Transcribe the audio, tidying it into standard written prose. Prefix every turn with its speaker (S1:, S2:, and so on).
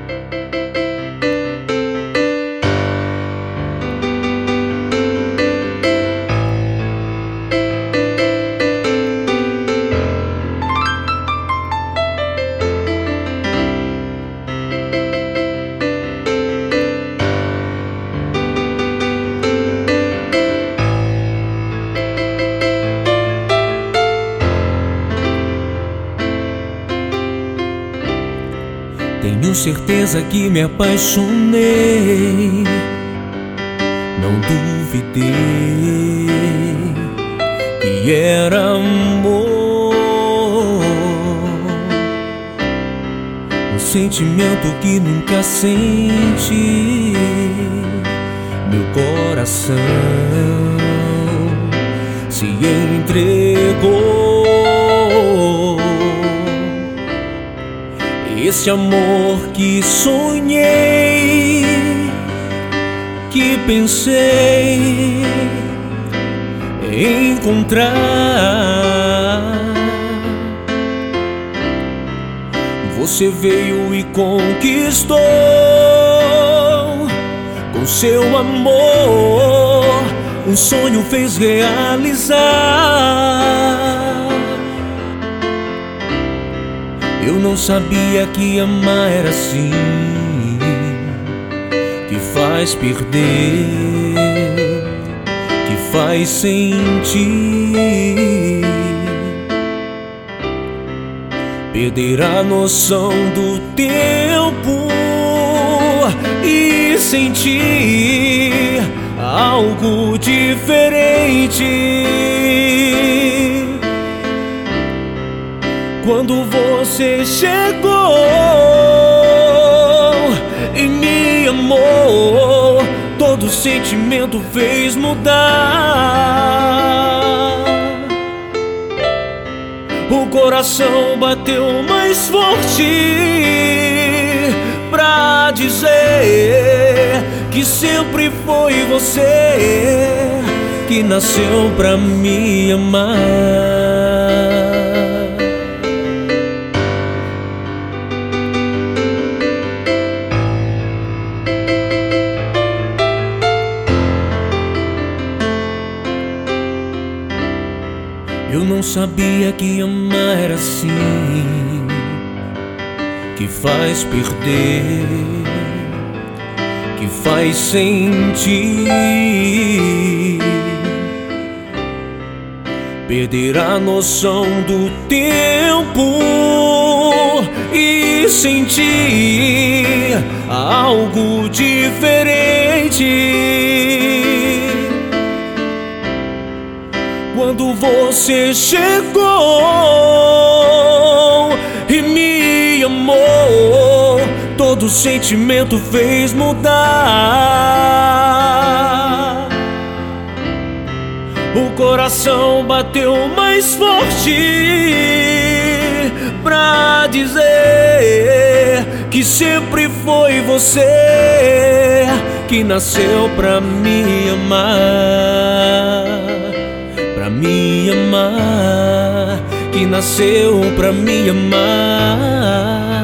S1: Tenho certeza que me apaixonei, não duvidei que era amor, um sentimento que nunca senti. Meu coração se entregou. Esse amor que sonhei, que pensei encontrar, você veio e conquistou com seu amor, um sonho fez realizar. Eu não sabia que amar era assim, que faz perder, que faz sentir, perder a noção do tempo e sentir algo diferente. Quando você chegou e me amou, todo sentimento fez mudar. O coração bateu mais forte pra dizer que sempre foi você que nasceu pra me amar. Eu não sabia que amar era assim, que faz perder, que faz sentir, perder a noção do tempo e sentir algo diferente. Quando você chegou e me amou, todo sentimento fez mudar. O coração bateu mais forte pra dizer que sempre foi você que nasceu pra me amar. Pra me amar, que nasceu pra me amar.